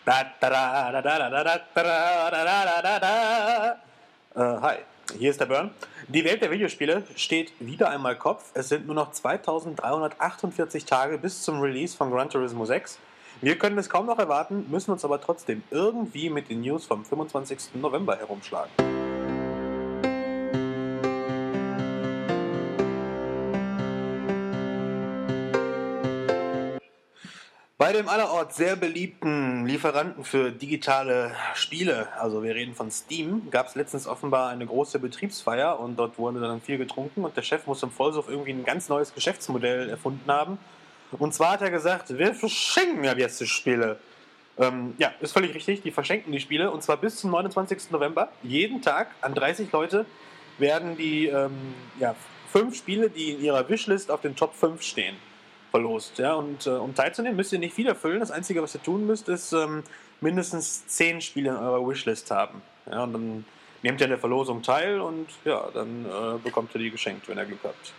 Hi, hier ist der Burn. Die Welt der Videospiele steht wieder einmal Kopf. Es sind nur noch 2348 Tage bis zum Release von Gran Turismo 6. Wir können es kaum noch erwarten, müssen uns aber trotzdem irgendwie mit den News vom 25. November herumschlagen. Bei dem allerorts sehr beliebten Lieferanten für digitale Spiele, also wir reden von Steam, gab es letztens offenbar eine große Betriebsfeier und dort wurde dann viel getrunken und der Chef muss im Vollsuff irgendwie ein ganz neues Geschäftsmodell erfunden haben. Und zwar hat er gesagt, wir verschenken ja jetzt die Spiele. Ja, ist völlig richtig, die verschenken die Spiele und zwar bis zum 29. November. Jeden Tag an 30 Leute werden die 5 Spiele, die in ihrer Wishlist auf den Top 5 stehen, verlost. Ja? Und um teilzunehmen, müsst ihr nicht viel erfüllen. Das Einzige, was ihr tun müsst, ist mindestens 10 Spiele in eurer Wishlist haben. Ja? Und dann nehmt ihr an der Verlosung teil und ja, dann bekommt ihr die geschenkt, wenn ihr Glück habt.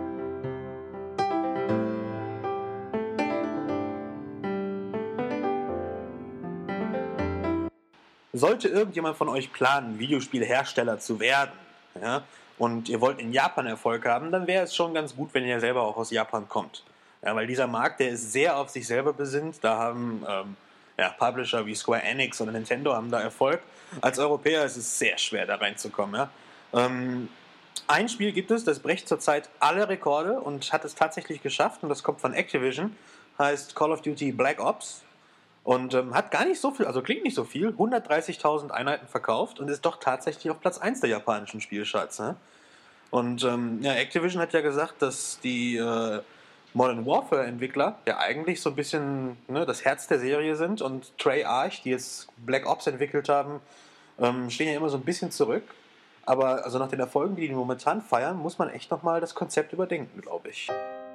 Sollte irgendjemand von euch planen, Videospielhersteller zu werden, ja, und ihr wollt in Japan Erfolg haben, dann wäre es schon ganz gut, wenn ihr selber auch aus Japan kommt. Ja, weil dieser Markt, der ist sehr auf sich selber besinnt. Da haben Publisher wie Square Enix oder Nintendo haben da Erfolg. Als Europäer ist es sehr schwer, da reinzukommen. Ja. Ein Spiel gibt es, das bricht zurzeit alle Rekorde und hat es tatsächlich geschafft. Und das kommt von Activision, heißt Call of Duty Black Ops. Und hat gar nicht so viel, also klingt nicht so viel, 130.000 Einheiten verkauft und ist doch tatsächlich auf Platz 1 der japanischen Spielcharts. Ne? Und Activision hat ja gesagt, dass die Modern Warfare-Entwickler ja eigentlich so ein bisschen das Herz der Serie sind und Treyarch, die jetzt Black Ops entwickelt haben, stehen ja immer so ein bisschen zurück. Aber also nach den Erfolgen, die momentan feiern, muss man echt nochmal das Konzept überdenken, glaube ich.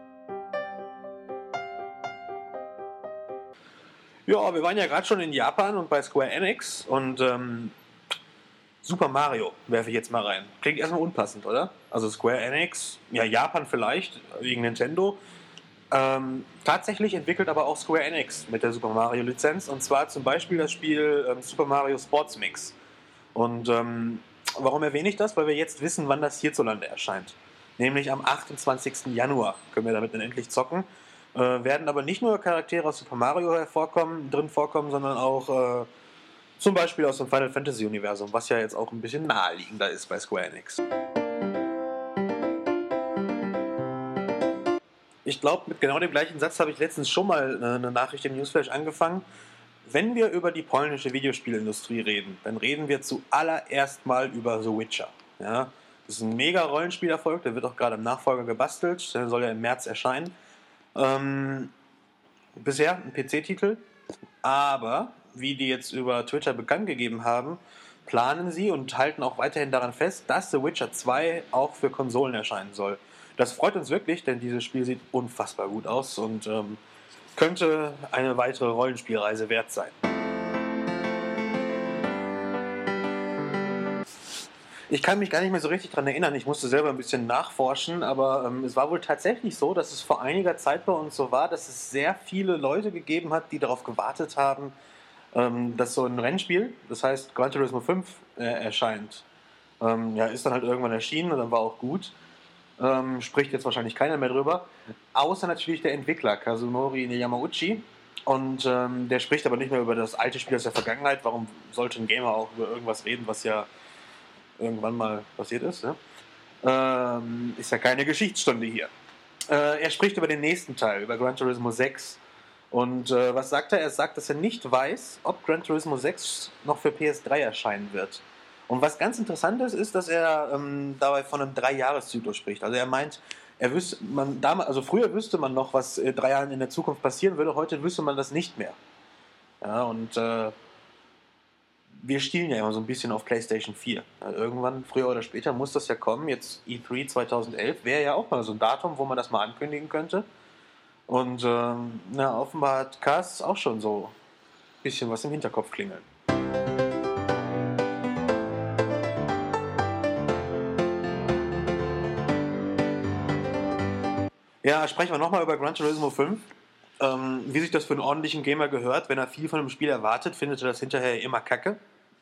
Ja, wir waren ja gerade schon in Japan und bei Square Enix und Super Mario werfe ich jetzt mal rein. Klingt erstmal unpassend, oder? Also Square Enix, ja Japan vielleicht, wegen Nintendo. Tatsächlich entwickelt aber auch Square Enix mit der Super Mario Lizenz und zwar zum Beispiel das Spiel Super Mario Sports Mix. Und warum erwähne ich das? Weil wir jetzt wissen, wann das hierzulande erscheint. Nämlich am 28. Januar können wir damit dann endlich zocken. Werden aber nicht nur Charaktere aus Super Mario drin vorkommen, sondern auch zum Beispiel aus dem Final Fantasy Universum, was ja jetzt auch ein bisschen naheliegender ist bei Square Enix. Ich glaube, mit genau dem gleichen Satz habe ich letztens schon mal eine Nachricht im Newsflash angefangen. Wenn wir über die polnische Videospielindustrie reden, dann reden wir zuallererst mal über The Witcher. Ja? Das ist ein mega Rollenspielerfolg, der wird auch gerade im Nachfolger gebastelt, der soll ja im März erscheinen. Bisher ein PC-Titel, aber wie die jetzt über Twitter bekannt gegeben haben, planen sie und halten auch weiterhin daran fest, dass The Witcher 2 auch für Konsolen erscheinen soll. Das freut uns wirklich, denn dieses Spiel sieht unfassbar gut aus und könnte eine weitere Rollenspielreise wert sein. Ich kann mich gar nicht mehr so richtig daran erinnern, ich musste selber ein bisschen nachforschen, aber es war wohl tatsächlich so, dass es vor einiger Zeit bei uns so war, dass es sehr viele Leute gegeben hat, die darauf gewartet haben, dass so ein Rennspiel, das heißt Gran Turismo 5, erscheint. Ist dann halt irgendwann erschienen und dann war auch gut. Spricht jetzt wahrscheinlich keiner mehr drüber, außer natürlich der Entwickler Kazunori Yamauchi. Und der spricht aber nicht mehr über das alte Spiel aus der Vergangenheit. Warum sollte ein Gamer auch über irgendwas reden, was ja irgendwann mal passiert ist? Ja? Ist ja keine Geschichtsstunde hier. Er spricht über den nächsten Teil, über Gran Turismo 6. Und was sagt er? Er sagt, dass er nicht weiß, ob Gran Turismo 6 noch für PS3 erscheinen wird. Und was ganz interessant ist, ist, dass er dabei von einem 3-Jahres-Zyklus spricht. Also er meint, früher wüsste man noch, was 3 Jahren in der Zukunft passieren würde, heute wüsste man das nicht mehr. Ja, und wir stielen ja immer so ein bisschen auf PlayStation 4. Ja, irgendwann, früher oder später, muss das ja kommen. Jetzt E3 2011 wäre ja auch mal so ein Datum, wo man das mal ankündigen könnte. Und offenbar hat Kaz auch schon so ein bisschen was im Hinterkopf klingeln. Ja, sprechen wir nochmal über Gran Turismo 5. Wie sich das für einen ordentlichen Gamer gehört, wenn er viel von einem Spiel erwartet, findet er das hinterher immer kacke.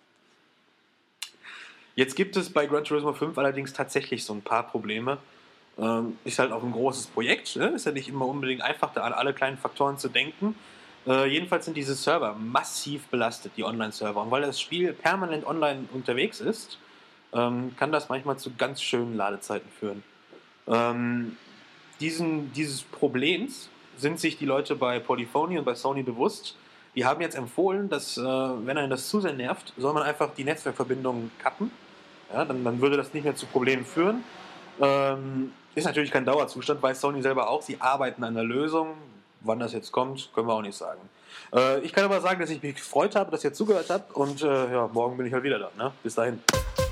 Jetzt gibt es bei Gran Turismo 5 allerdings tatsächlich so ein paar Probleme. Ist halt auch ein großes Projekt, ne? Ist ja nicht immer unbedingt einfach, da an alle kleinen Faktoren zu denken. Jedenfalls sind diese Server massiv belastet, die Online-Server. Und weil das Spiel permanent online unterwegs ist, kann das manchmal zu ganz schönen Ladezeiten führen. Dieses Problems sind sich die Leute bei Polyphony und bei Sony bewusst. Die haben jetzt empfohlen, dass, wenn einen das zu sehr nervt, soll man einfach die Netzwerkverbindung cutten. Ja, dann würde das nicht mehr zu Problemen führen. Ist natürlich kein Dauerzustand, weiß Sony selber auch. Sie arbeiten an der Lösung. Wann das jetzt kommt, können wir auch nicht sagen. Ich kann aber sagen, dass ich mich gefreut habe, dass ihr zugehört habt und ja, morgen bin ich halt wieder da. Ne? Bis dahin.